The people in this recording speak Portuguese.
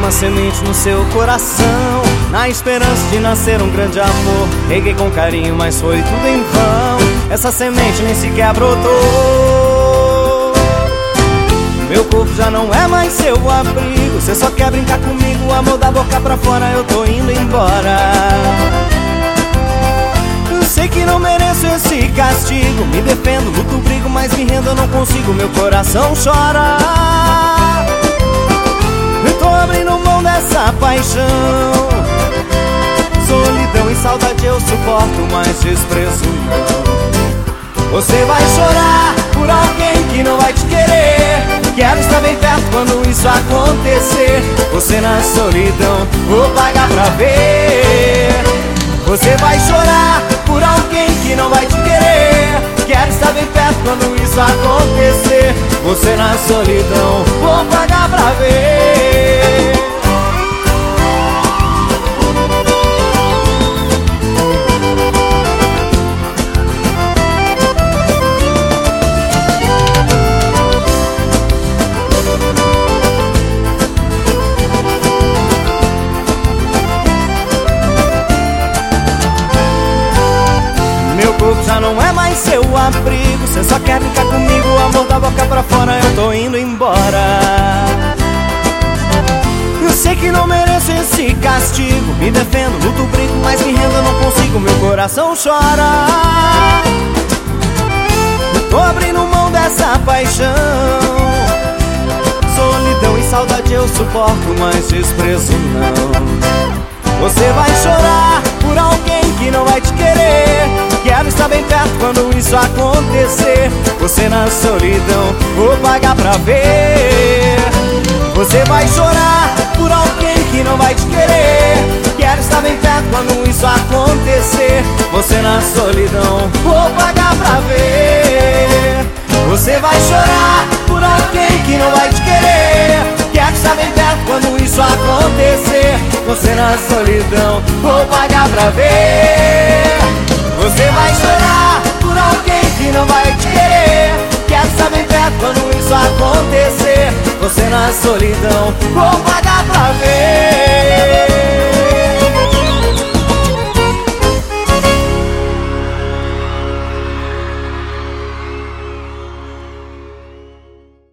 uma semente no seu coração, na esperança de nascer um grande amor. Reguei com carinho, mas foi tudo em vão. Essa semente nem sequer brotou. Meu corpo já não é mais seu abrigo. Cê só quer brincar comigo, amor da boca pra fora, eu tô indo embora. Eu sei que não mereço esse castigo, me defendo, luto, brigo, mas me rendo, eu não consigo, meu coração chora. Eu tô abrindo mão dessa paixão. Solidão e saudade eu suporto, mas desprezo não. Você vai chorar por alguém que não vai te querer. Quero estar bem perto quando isso acontecer. Você na solidão, vou pagar pra ver. Você vai chorar por alguém que não vai te querer. Quero estar bem perto quando isso acontecer. Você na solidão, vou pagar pra ver. Meu corpo já não é mais seu abrigo. Cê só quer brincar comigo, amor da boca pra fora, eu tô indo embora. Eu sei que não mereço esse castigo, me defendo, luto, brigo, mas me rendo, eu não consigo, meu coração chora. Eu tô abrindo mão dessa paixão. Solidão e saudade eu suporto, mas desprezo não. Você vai chorar por alguém que não vai te querer. Quero estar bem perto quando isso acontecer. Você na solidão, vou pagar pra ver. Você vai chorar por alguém que não vai te querer. Quero estar bem perto quando isso acontecer. Você na solidão, vou pagar pra ver. Você vai chorar por alguém que não vai te querer. Quero estar bem perto quando isso acontecer. Você na solidão, vou pagar pra ver. Você vai chorar por alguém que não vai te querer. Quero estar bem perto quando isso acontecer. Você na solidão, vou pagar pra ver.